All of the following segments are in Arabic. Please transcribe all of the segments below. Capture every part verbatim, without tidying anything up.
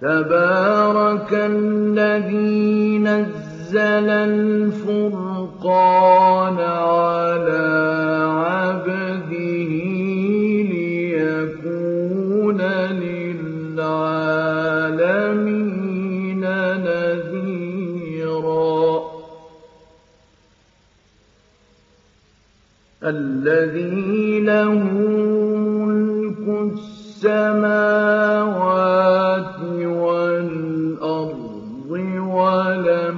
تبارك الذي نزل الفرقان على عبده ليكون للعالمين نذيرا الذي له ملك السماوات والأرض ولم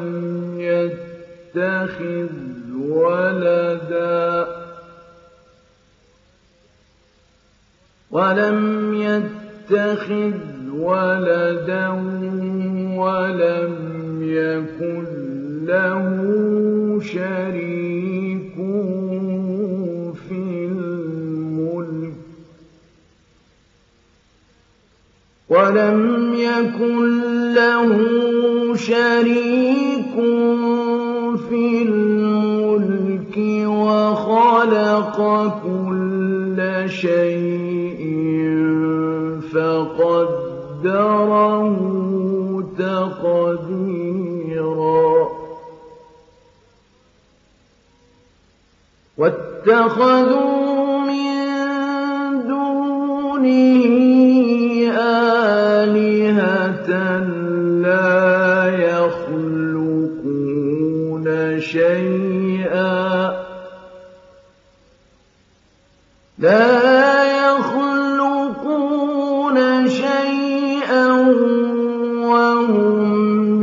يتخذ ولدا ولم يتخذ ولدا ولم يكن له شريك في الملك ولم يكن له شريك في الملك وخلق كل شيء فقدره تقديرا واتخذوا من دونه آلهة لا يخلقون شيئا لا يخلقون شيئا وهم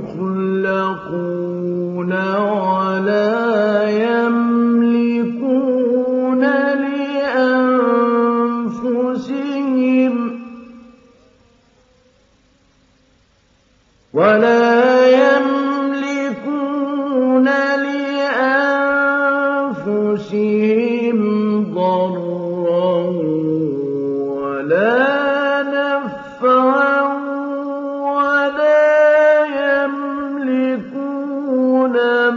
يخلقون ولا يملكون لأنفسهم ولا يملكون لأنفسهم ضرا ولا نفعا ولا يملكون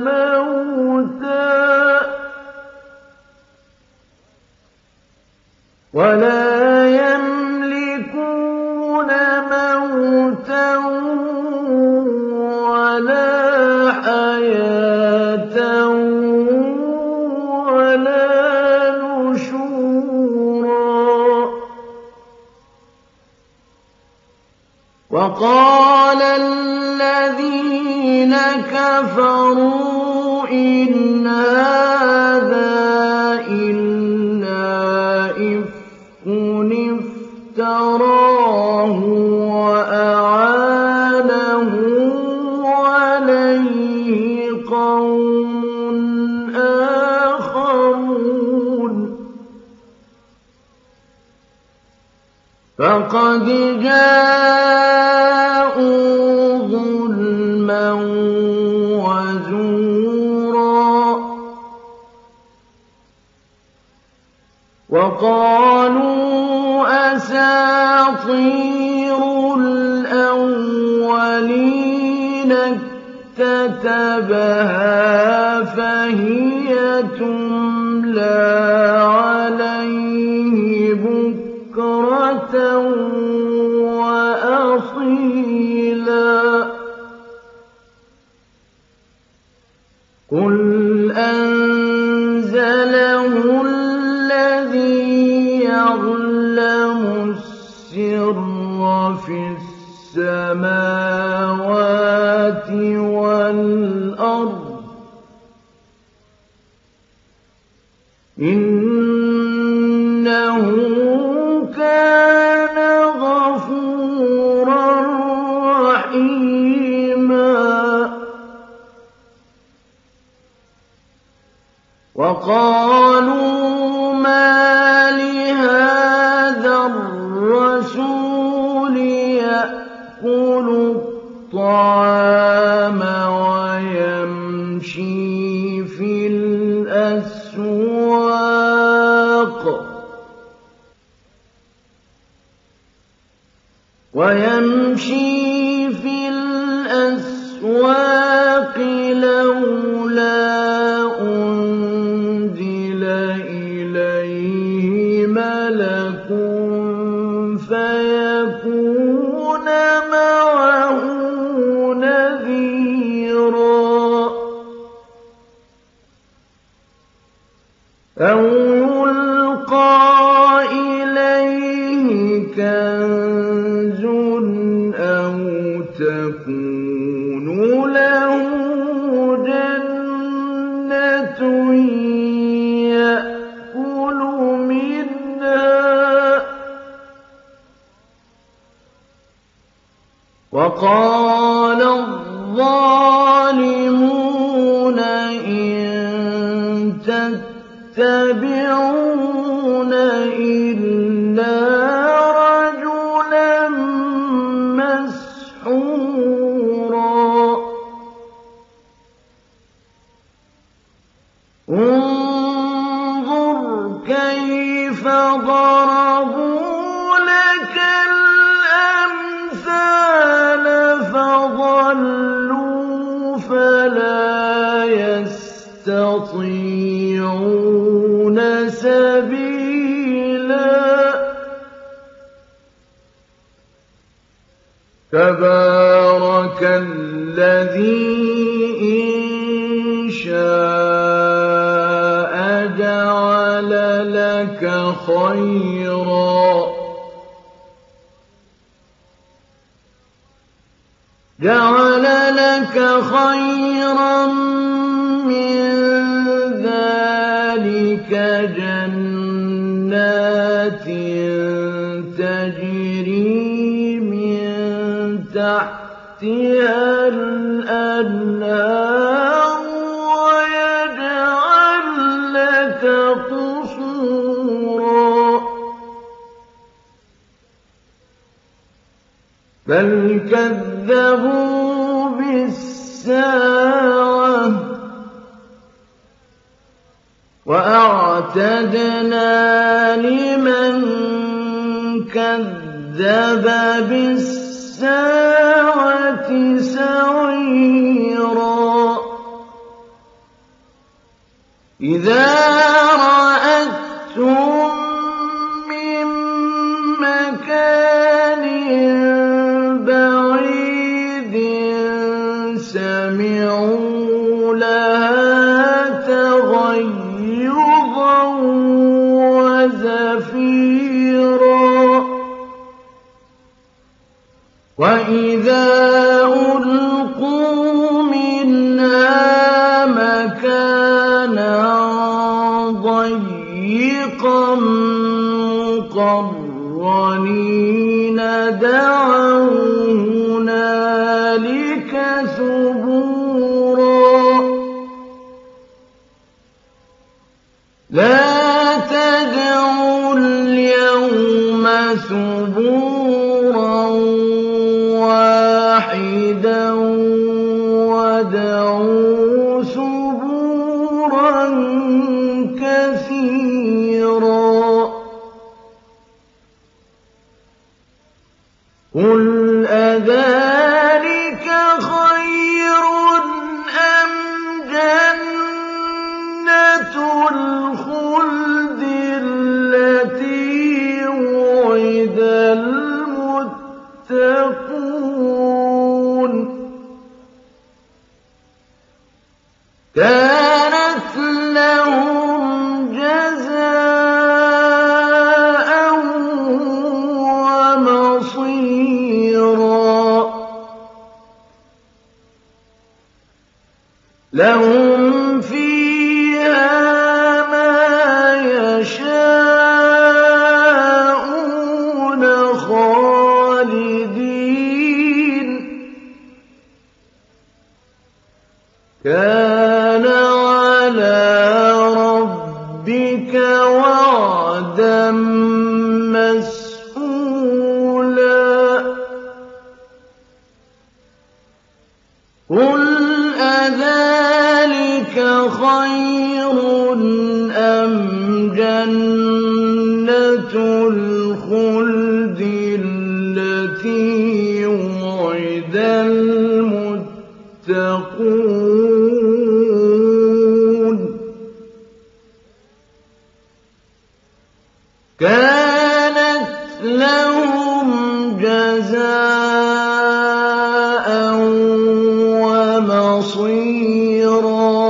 موتا ولا يملكون موتا ولا حياة ولا نشورا وقال الذين كفروا إن هذا إلا إفك افتراه وأعانه عليه قوم آخرون فقد جاءوا ظلما وزورا وقالوا أساطير الأولين اكتتبها فهي تملى عليه بكرة وأصيلا قل أنزله الذي يعلم السر في السماوات والأرض إنه كان غفورا رحيما وقالوا ما لهذا الرسول يأكل الطعام ويمشي في الأسواق ويمشي في الأسواق لولا أنزل إليه ملك فيكون معه كَنزٌ أَوْ تَكُونُ لَهُ جَنَّةٌ يَأْكُلُ مِنْهَا ۚ وَقَالَ الظَّالِمُونَ إِن تَتَّبِعُونَ إِلَّا رَجُلًا مَّسْحُورًا انظُرْ كَيْفَ ضَرَبُوا لَكَ الْأَمْثَالَ فَضَلُّوا فَلَا يَسْتَطِيعُونَ سَبِيلًا تَبَارَكَ الَّذِي إِن شَاءَ جَعَلَ لَكَ خَيْرًا جَعَلَ لَكَ خَيْرًا مِّن ذَٰلِكَ جَنَّاتٍ تَجْرِي مِن تَحْتِهَا الْأَنْهَارُ وَيَجْعَل لَّكَ قُصُورًا بَلْ كَذَّبُوا بِالسَّاعَةِ ۖ وَأَعْتَدْنَا لِمَن كَذَّبَ بِالسَّاعَةِ سَعِيرًا إِذَا رَأَتْهُم مِّن مَّكَانٍ بَعِيدٍ سَمِعُوا لَهَا تَغَيُّظًا وَزَفِيرًا وَإِذَا أُلْقُوا مِنْهَا مَكَانًا ضَيِّقًا مُّقَرَّنِينَ دَعَوْا هُنَالِكَ ثُبُورًا لَا تَدْعُوا الْيَوْمَ ثُبُورًا وَاحِدًا وَادْعُوا ثُبُورًا كَثِيرًا قُلْ أَذَٰلِكَ خَيْرٌ أَمْ جَنَّةُ الْخُلْدِ الَّتِي وُعِدَ الْمُتَّقُونَ كَانَتْ لَهُمْ جَزَاءً وَمَصِيرًا لَهُمْ فِيهَا مَا يَشَاءُونَ خَالِدِينَ كَانَ عَلَىٰ رَبِّكَ وَعْدًا مَّسْئُولًا قُلْ أَذَٰلِكَ خَيْرٌ أَمْ جَنَّةُ الْخُلْدِ الَّتِي وُعِدَ الْمُتَّقُونَ كَانَتْ لَهُمْ جَزَاءً وَمَصِيرًا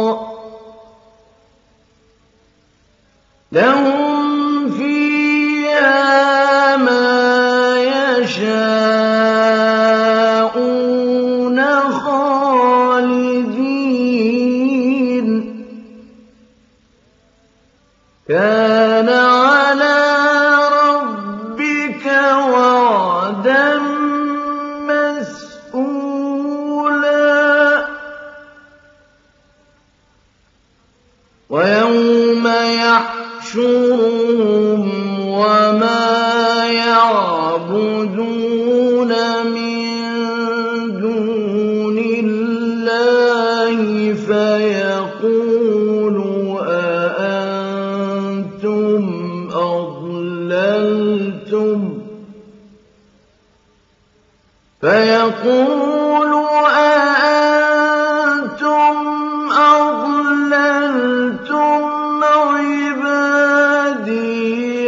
لَهُمْ فِيهَا مَا يَشَاءُونَ يَشَاءُونَ خَالِدِينَ كَانَ عَلَىٰ رَبِّكَ وَعْدًا مَّسْئُولًا وَيَوْمَ يَحْشُرُهُمْ وَمَا يَعْبُدُونَ مِن دُونِ اللَّهِ فَيَقُولُ أَأَنتُمْ أَضْلَلْتُمْ فَيَقُولُ أَأَنتُمْ أَضْلَلْتُمْ عِبَادِي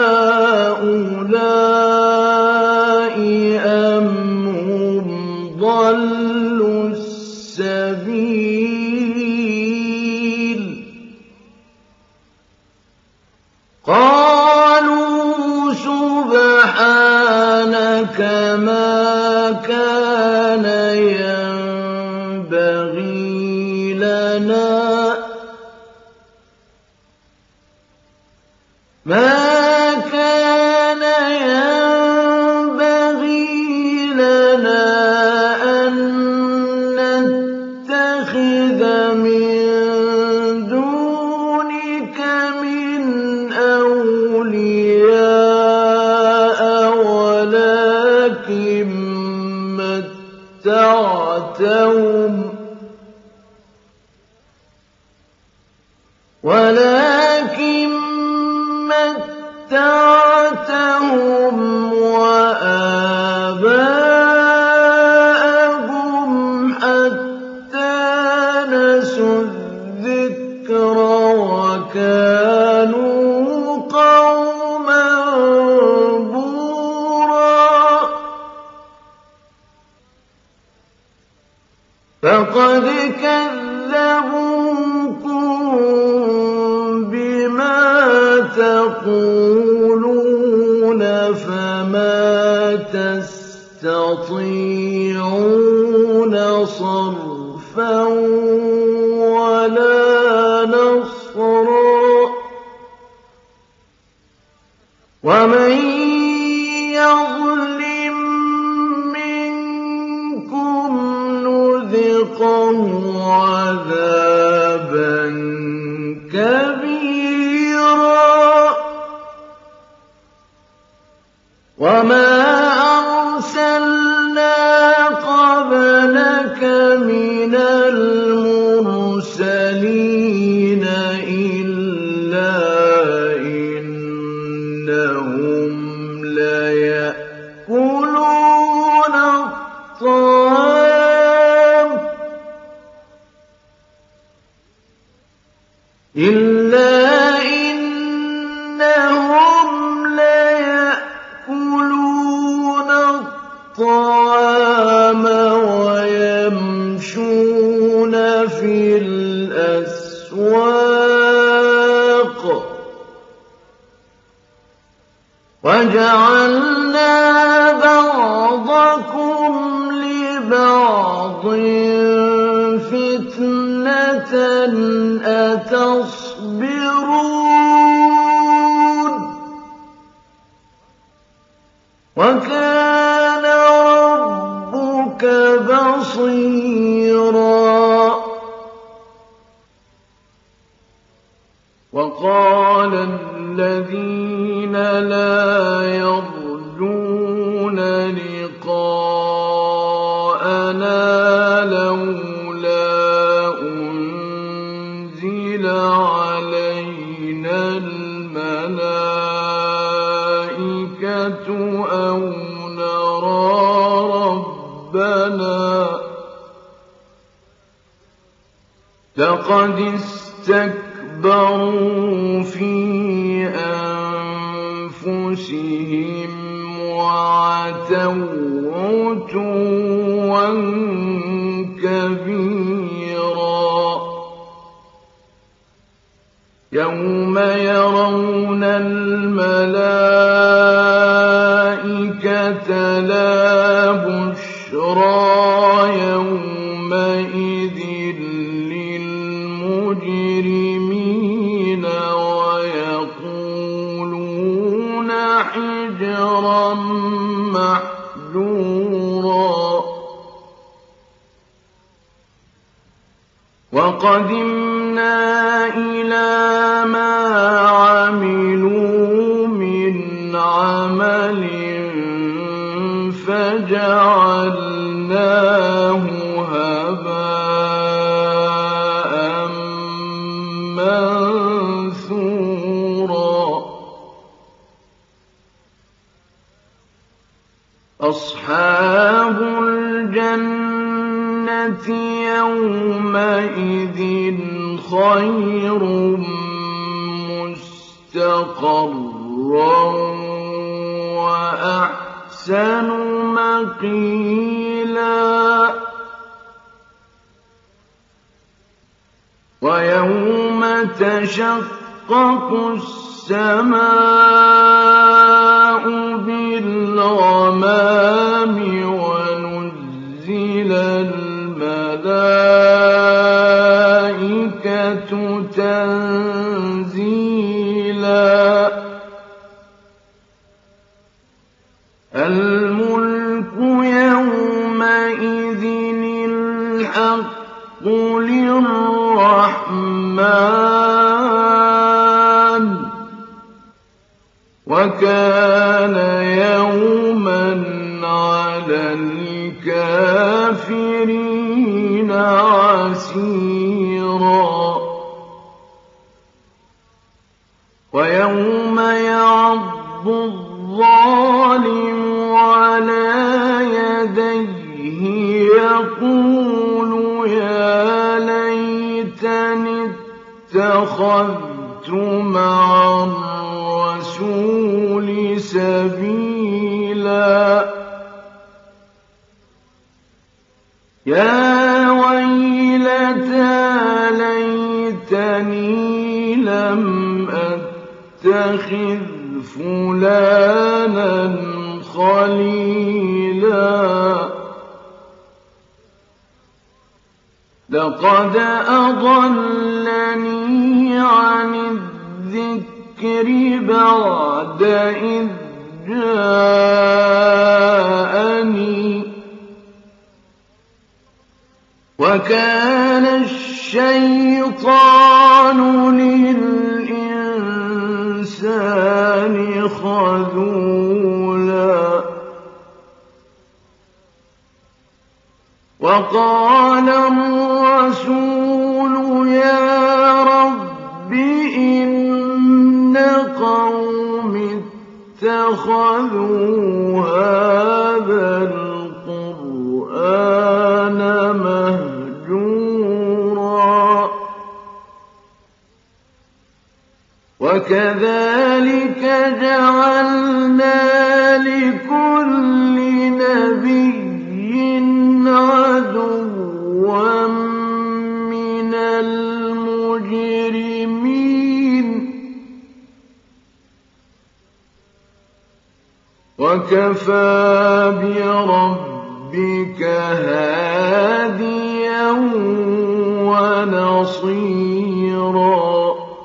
هَٰؤُلَاءِ أَمْ هُمْ ضَلُّوا السَّبِيلَ قَالُوا سُبْحَانَكَ مَا كَانَ يَنبَغِي لَنَا مَا كَانَ يَنبَغِي لَنَا أَن نَّتَّخِذَ مِن دُونِكَ مِنْ أَوْلِيَاءَ وَلَٰكِن مَّتَّعْتَهُمْ وَلَٰكِن مَّتَّعْتَهُمْ وَآبَاءَهُمْ حَتَّىٰ نَسُوا الذِّكْرَ وَكَانُوا قَوْمًا بُورًا فَقَدْ كَذَّبُوكُم بِمَا تَقُولُونَ فَمَا تَسْتَطِيعُونَ صَرْفًا وَلَا نَصْرًا وَمَن يَظْلِم مِّنكُمْ نُذِقْهُ عَذَابًا كَبِيرًا وَمَا أَرْسَلْنَا قَبْلَكَ مِنَ الْمُرْسَلِينَ إِلَّا إِنَّهُمْ لَيَأْكُلُونَ الطَّعَامَ إِلَّا إِنَّهُمْ لَيَأْكُلُونَ الطَّعَامَ وَيَمْشُونَ فِي الْأَسْوَاقِ وَجَعَلْنَا بَعْضَكُمْ لِبَعْضٍ فِتْنَةً أَتَصْبِرُونَ وَكَانَ رَبُّكَ بَصِيرًا وَقَالَ الَّذِينَ لَا يَرْجُونَ لِقَاءَنَا لَوْلَا أُنزِلَ عَلَيْنَا الْمَلَائِكَةُ أَوْ نَرَىٰ رَبَّنَا لَقَدِ اسْتَكْبَرُوا فِي أَنفُسِهِمْ وَعَتَوْا عُتُوًّا كَبِيرًا يَوْمَ يَرَوْنَ الْمَلَائِكَةَ لَا بُشْرَىٰ يَوْمَئِذٍ لِّلْمُجْرِمِينَ وَيَقُولُونَ حِجْرًا مَّحْجُورًا. وَقَدِمْنَا إِلَىٰ مَا عَمِلُوا مِنْ عَمَلٍ فَجَعَلْنَاهُ هَبَاءً مَّنثُورًا. أَصْحَابُ الْجَنَّةِ يَوْمَئِذٍ خَيْرٌ مُّسْتَقَرًّا وَأَحْسَنُ مَقِيلًا. وَيَوْمَ تَشَقَّقُ السَّمَاءُ بِالْغَمَامِ وَنُزِّلَ الْمَلَائِكَةُ تَنزِيلًا. الْمُلْكُ يَوْمَئِذٍ الْحَقُّ لِلرَّحْمَٰنِ ۚ وَكَانَ يَوْمًا عَلَى الْكَافِرِينَ عَسِيرًا. وَيَوْمَ يَعَضُّ الظَّالِمُ عَلَىٰ يَدَيْهِ يَقُولُ يَا لَيْتَنِي اتَّخَذْتُ مَعَ الرَّسُولِ سَبِيلًا. يَا وَيْلَتَىٰ لَيْتَنِي لَمْ أَتَّخِذْ فُلَانًا خَلِيلًا. لَّقَدْ أَضَلَّنِي عَنِ الذِّكْرِ بَعْدَ إِذْ جَاءَنِي ۚ وَكَانَ الشَّيْطَانُ لِلْإِنسَانِ خَذُولًا. وَقَالَ الرَّسُولُ يَا رَبِّ إِنَّ قَوْمِي اتَّخَذُوا هَٰذَا الْقُرْآنَ مَهْجُورًا. وَكَذَٰلِكَ جَعَلْنَا لِكُلِّ نَبِيٍّ عَدُوًّا مِّنَ الْمُجْرِمِينَ ۗ وَكَفَىٰ بِرَبِّكَ هَادِيًا وَنَصِيرًا.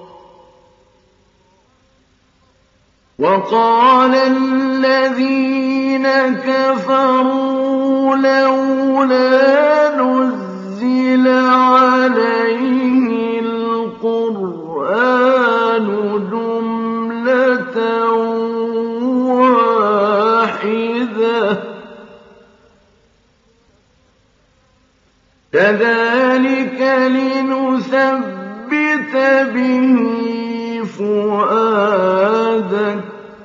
وَقَالَ الَّذِينَ كَفَرُوا لَوْلَا نُزِّلَ عَلَيْهِ الْقُرْآنُ جُمْلَةً وَاحِدَةً ۚ كَذَٰلِكَ لِنُثَبِّتَ بِهِ فُؤَادَكَ ۖ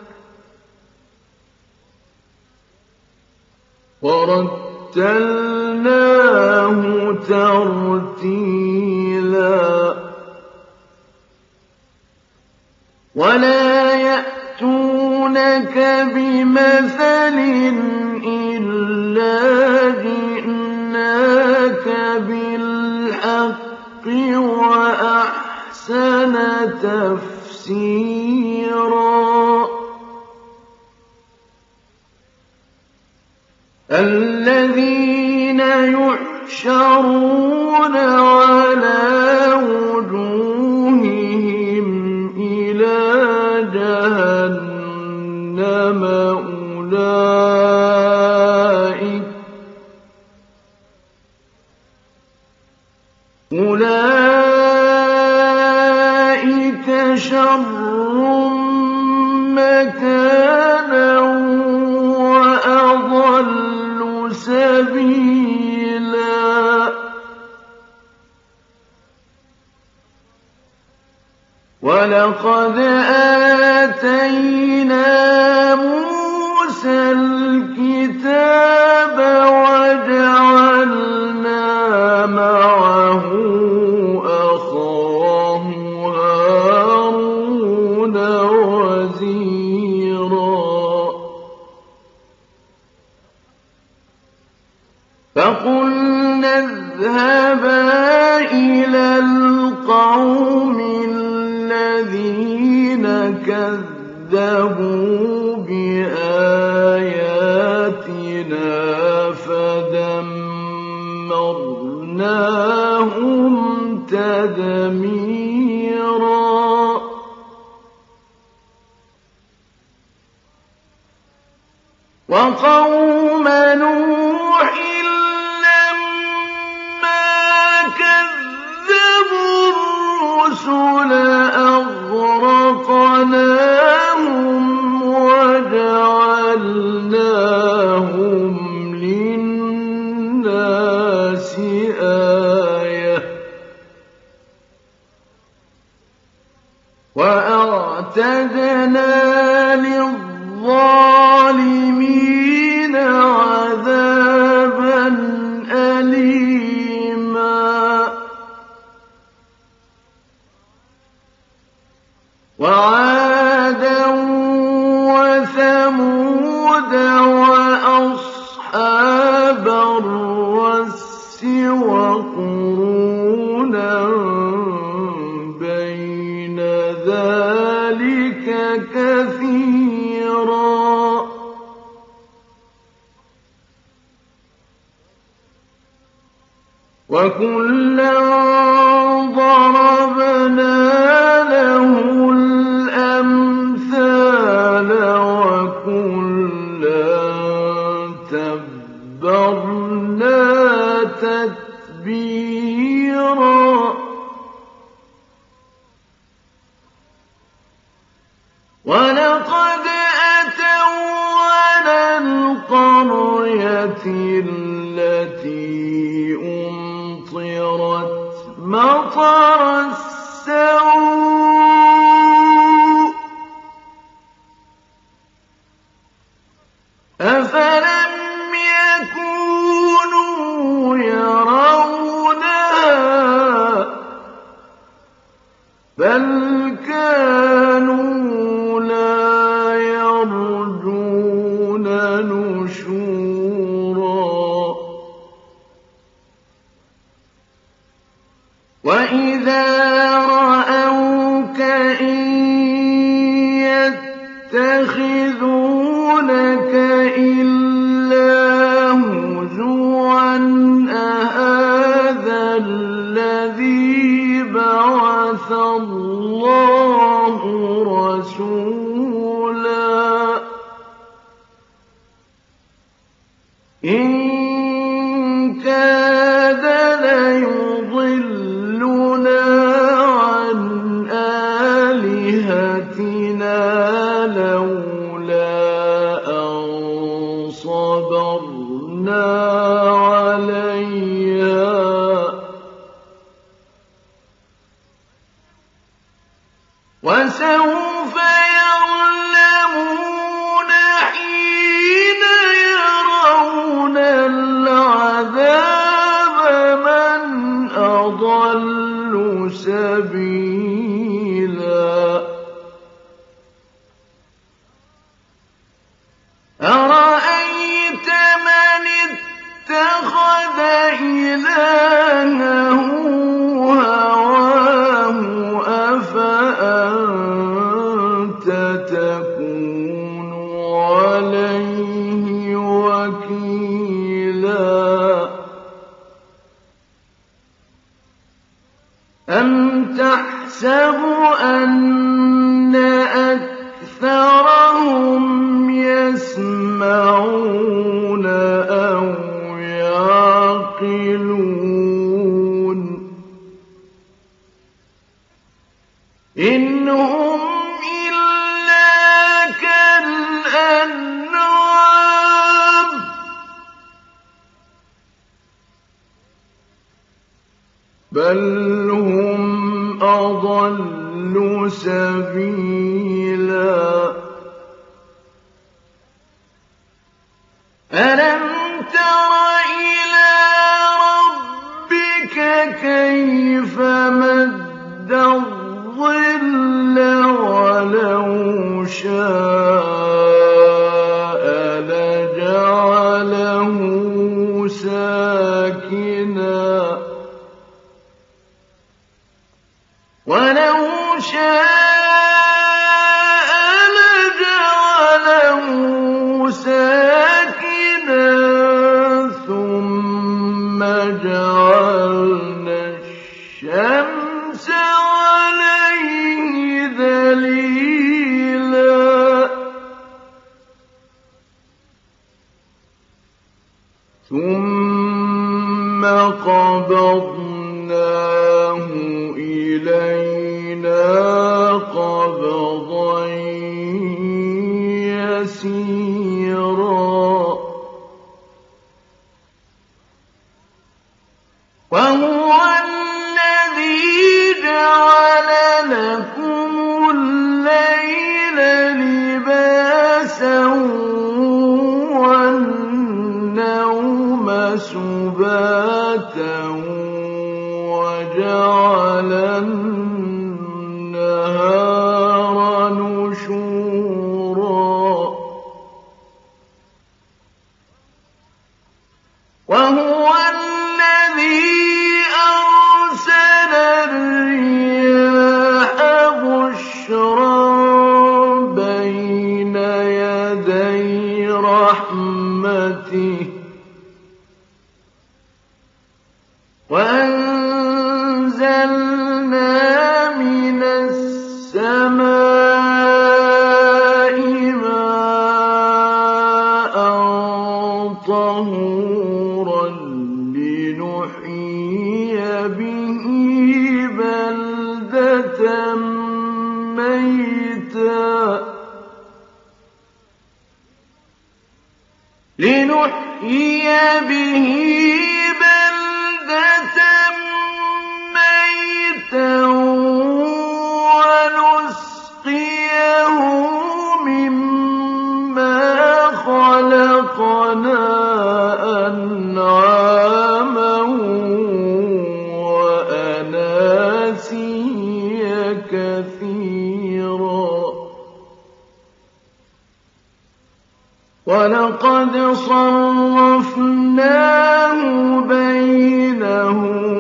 وَرَتَّلْنَاهُ تَرْتِيلًا. وَلَا يَأْتُونَكَ بِمَثَلٍ إِلَّا جِئْنَاكَ بِالْحَقِّ وَأَحْسَنَ تَفْسِيرًا. الذين يحشرون على وجوههم إلى جهنم أولئك أولئك شر مكانا وأضل سبيلا ولقد آتينا موسى الكتاب وجعلنا معه أخاه هارون وزيرا فقلنا اذهبا إلى القوم الذين كذبوا بآياتنا فدمرناهم تدميرا وقوم نوح الرسل أغرقناهم وجعلناهم للناس آية وأعتدنا للظالمين عذابا أليما وعادا وثمود وأصحاب الرس وقرونا بين ذلك كثيرا وكلا ضربنا له الأمثال وكلا تبرنا تتبيرا ولقد أتوا على القرية التي أمطرت مطر السوء أفلم يكونوا يرونها بل كانوا لا يرجون نشورا وإذا رأوك إن يتخذونك إلا هزوا أهذا الذي بعث الله رسولا إن كاد ليضلنا عن آلهتنا لولا أن صبرنا عليها وسوف يعلمون حين يرون العذاب من أضل سبيلا أرأيت من اتخذ إلهه هواه أفأنت تكون عليه وكيلا أَمْ تَحْسَبُ أَنَّ أَكْثَرَهُمْ يَسْمَعُونَ أَوْ يَعْقِلُونَ إِنْ هُمْ إِلَّا كَالْأَنْعَامِ بَلْ هُمْ أَضَلُّ سَبِيلًا أَلَمْ تَرَ إِلَىٰ رَبِّكَ كَيْفَ مَدَّ الظِّلَّ وَلَوْ شَاءَ لَجَعَلَهُ سَاكِنًا وَلَوْ شَاءَ لَجَعَلَهُ سَاكِنًا ثُمَّ جَعَلْنَا الشَّمْسَ عَلَيْهِ دَلِيلًا ثُمَّ قَبَضْنَاهُ إِلَيْنَا قَبْضًا يَسِيرًا وَهُوَ الَّذِي جَعَلَ لَكُمُ اللَّيْلَ لِبَاسًا وَالنَّوْمَ سُبَاتًا وَجَعَلَ النَّهَارَ نُشُورًا وَهُوَ الَّذِي أَرْسَلَ الرِّيَاحَ بُشْرًا بَيْنَ يَدَيْ رَحْمَتِهِ وَأَنزَلْنَا مِنَ السَّمَاءِ مَاءً طَهُورًا لِّنُحْيِيَ بِهِ بَلْدَةً مَّيْتًا لِّنُحْيِيَ بِهِ بَلْدَةً مَّيْتًا وَنُسْقِيَهُ مِمَّا خَلَقْنَا أَنْعَامًا وَأَنَاسِيَّ كَثِيرًا وَلَقَدْ صَرَّفْنَاهُ بَيْنَهُمْ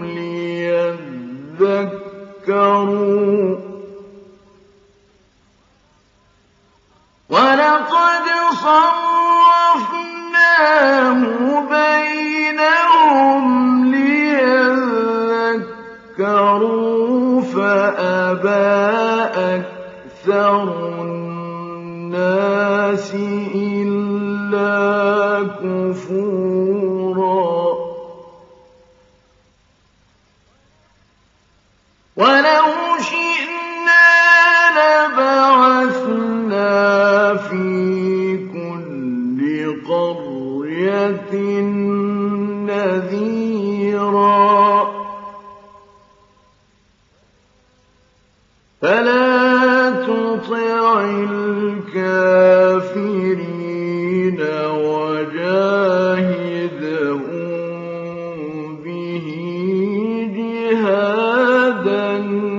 لِيَذَّكَّرُوا وَلَقَدْ صَرَّفْنَاهُ بَيْنَهُمْ لِيَذَّكَّرُوا فَأَبَىٰ أَكْثَرُ النَّاسِ إِلَّا كُفُورًا وَلَوْ شِئْنَا لَبَعَثْنَا فِي كُلِّ قَرْيَةٍ نَّذِيرًا فَلَا تُطِعِ الْكَافِرِينَ وَجَاهِدْهُم بِهِ جِهَادًا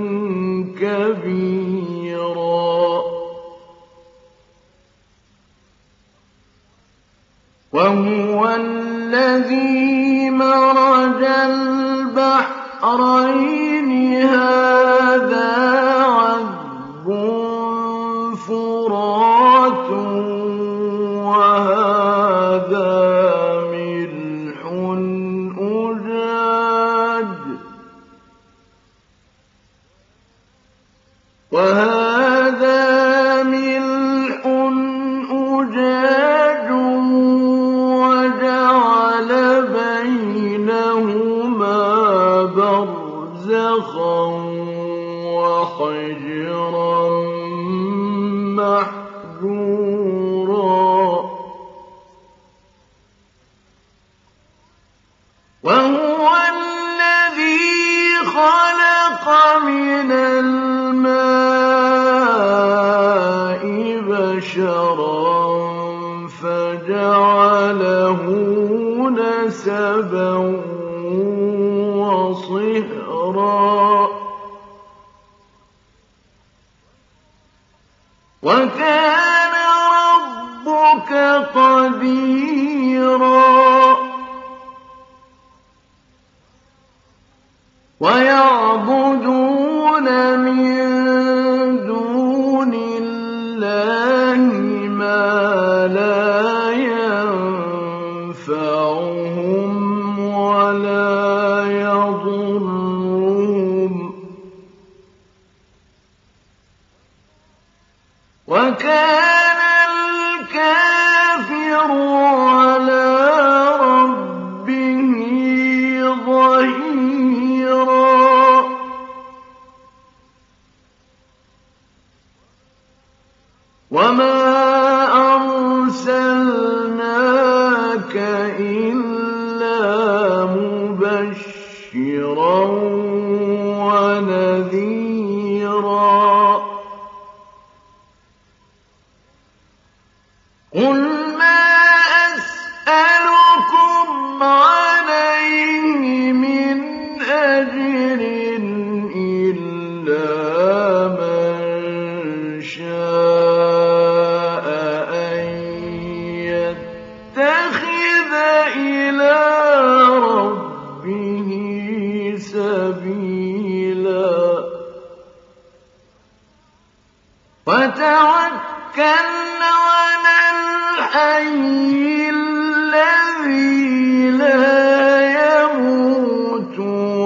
كَبِيرًا وَهُوَ الَّذِي مَرَجَ الْبَحْرَيْنِ هَٰذَا عَذْبٌ فُرَاتٌ وَهَٰذَا مِلْحٌ أُجَاجٌ وهو الذي خلق من الماء بشرا فجعله نسبا وصهرا وكان ربك قديرا ويعبدون من دون الله ما لا ينفعهم ولا يضرهم وكان الكافر على ربه ظهيرا وما أرسلناك إلا مبشرا ونذيرا قل ما أسألكم عليه من أجر إلا من شاء أن يتخذ إلى ربه سبيلا وتوكل على الحي الذي لا يموت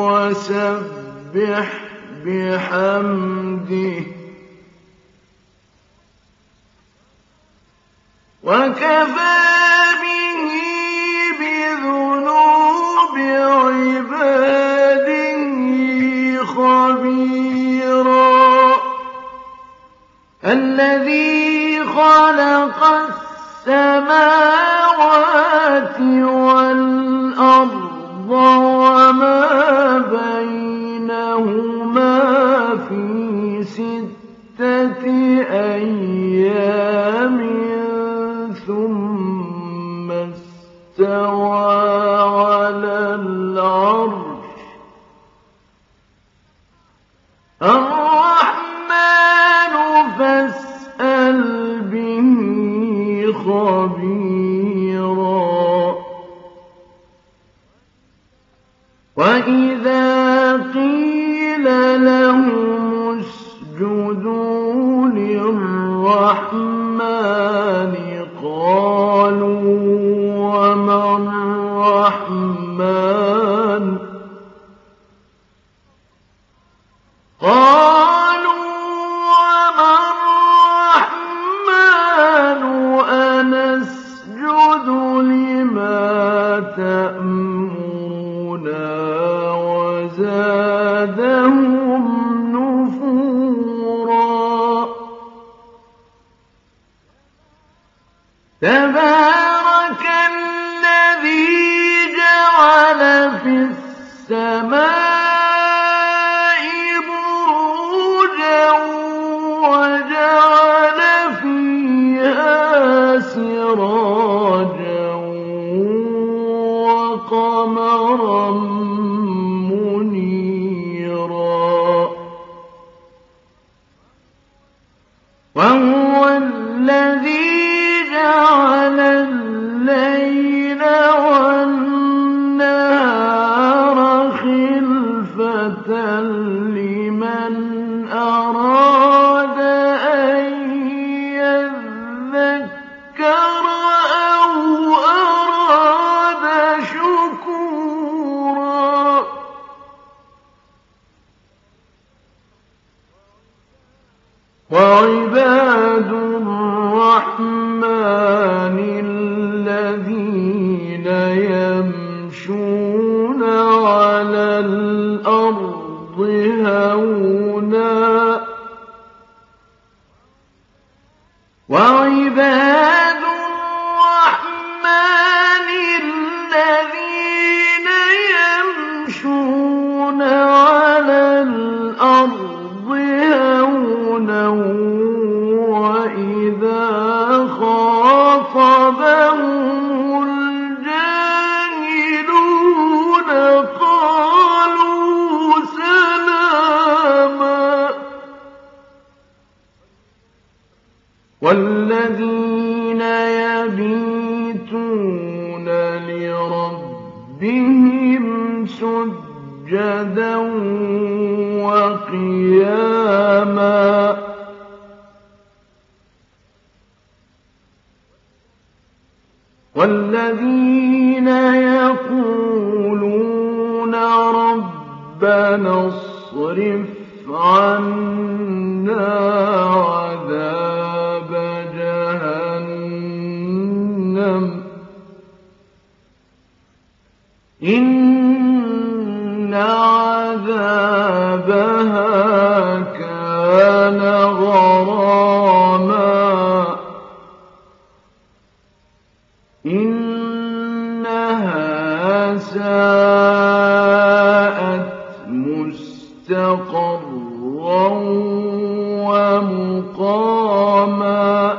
وسبح بحمده وكفى به بذنوب عباده خبيرا الذي خلق السماوات والأرض وما بينهما في ستة أيام ثم استوى على العرش الرحمن فاسأل به خبيرا وإذا قيل لهم اسجدوا للرحمن قالوا وما الرحمن قالوا وما الرحمن أنسجد لما تأمرنا وزادهم نفورا تبارك الذي جعل في السماء بروجا وجعل فيها سراجا وقمرا منيرا وهو الذي جعل الليل والنهار خلفة لمن أراد أن يذكر أو أراد شكورا وعباد الرحمن الذين يمشون على الأرض هونا وعباد الرحمن الذين والذين يبيتون لربهم سجدا وقياما والذين يقولون ربنا اصرف عنا عذاب جهنم إن عذابها كان غراما إنها ساءت مستقرا ومقاما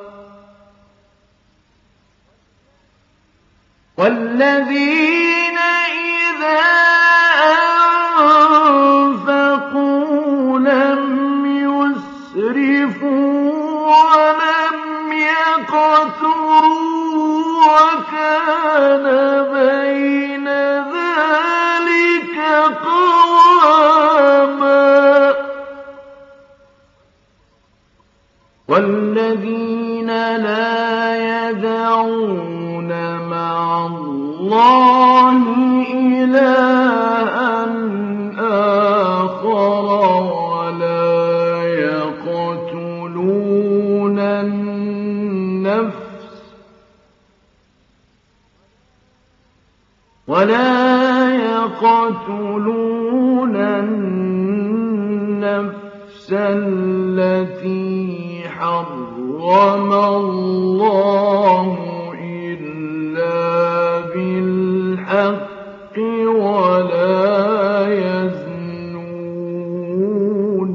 والذين إذا أنفقوا لم يسرفوا ولم يقتروا وكان بين ذلك قواما والذين لا يدعون مع الله إلها آخر ولا يقتلون النفس ولا يقتلون النفس التي حرم الله إلا بالحق ولا يزنون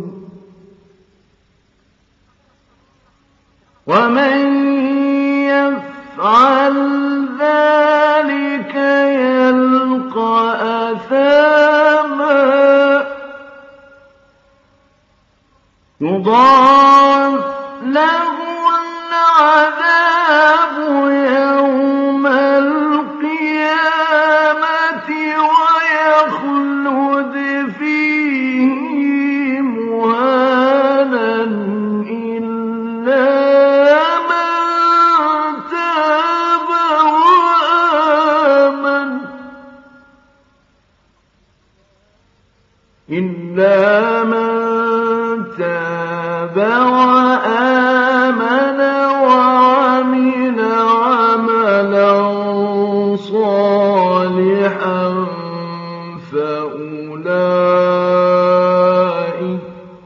ومن يفعل ذلك يلقى أثاما يضاعف له العذاب يوم القيامة ويخلد فيه مهانا إلا من تاب وآمن إلا من تاب وآمن وعمل عملا صالحا فأولئك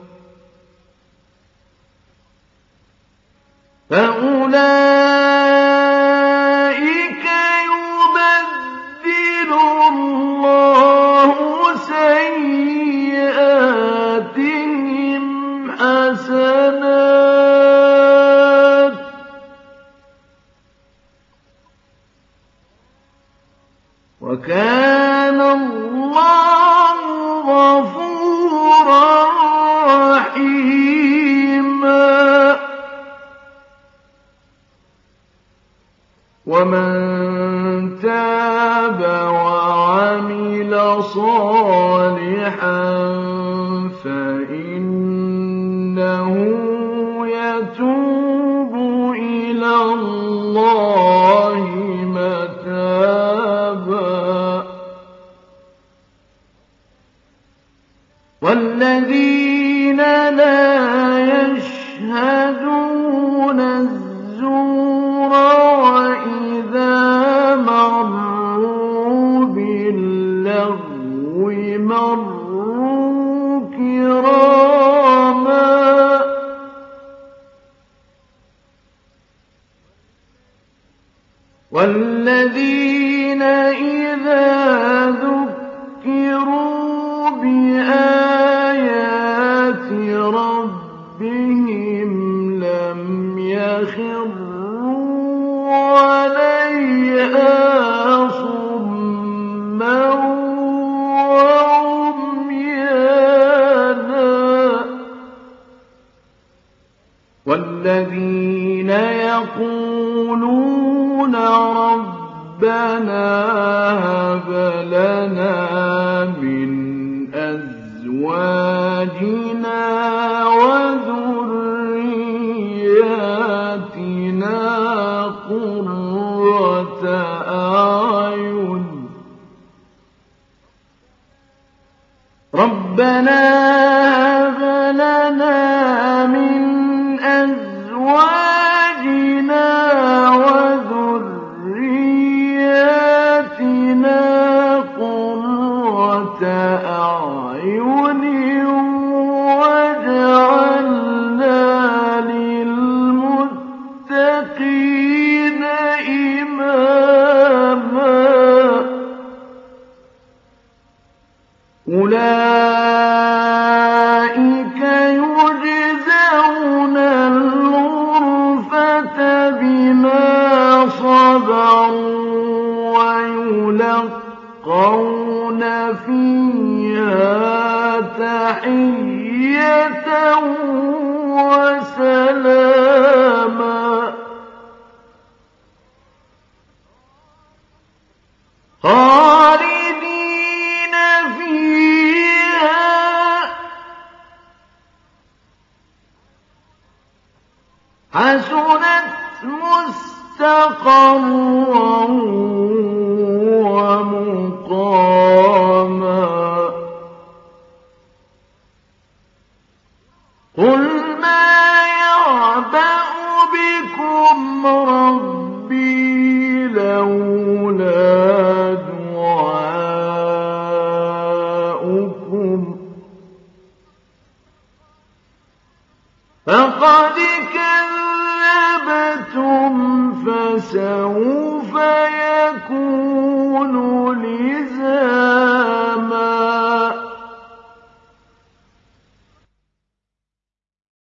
فأولئك يبدل الله سيئاتهم حسنات وكان الله غفورا رحيما ومن تاب وعمل صالحا فإنه يتوب إلى الله متابا والذين لا يشهدون الزور وإذا مروا باللغو مروا كراما والذين إذا ذكروا بآيات ربهم لم يخروا عليها صما وعميانا والذين الذين يقولون ربنا هب لنا من أزواجنا وذرياتنا قرة أعين ربنا هب لنا من أزواجنا وذرياتنا قرة أعين واجعلنا للمتقين إماما أولئك يجزون الغرفة بما صبروا ويلقون فيها تحية وسلاما خالدين فيها حسنت مستقرا ومقاما قل ما يعبأ بكم ربي لولا دعاؤكم فقد كذبتم فسوف